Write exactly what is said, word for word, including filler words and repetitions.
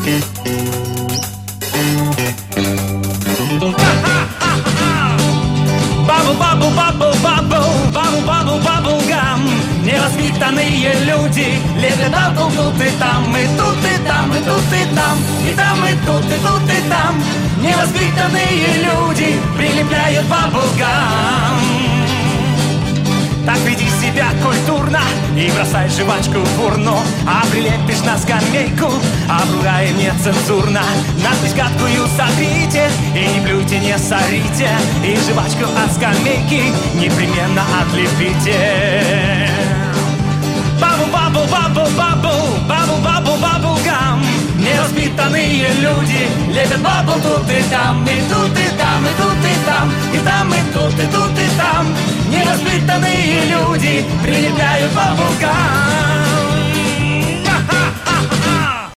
Бабл, бабл, бабл, бабл, бабл, бабл, бабл гам. Невоспитанные люди лепят бабл тут и там, и тут и там, и тут и там, и там, и тут, и тут и там. Невоспитанные люди прилепляют бабл гам. Так веди себя культурно и бросай жвачку в урну. А прилепишь на скамейку, обругаем нецензурно. Надпись гадкую сотрите и не плюйте, не сорите. И жвачку от скамейки непременно отлепите. Бабл, бабл, бабл, бабл, бабл, бабл, бабл гам. Невоспитанные люди лепят бабл тут и там, и тут и там, и тут и там, и там, и тут, и тут и там. Невоспитанные люди прилепляют бабл гам.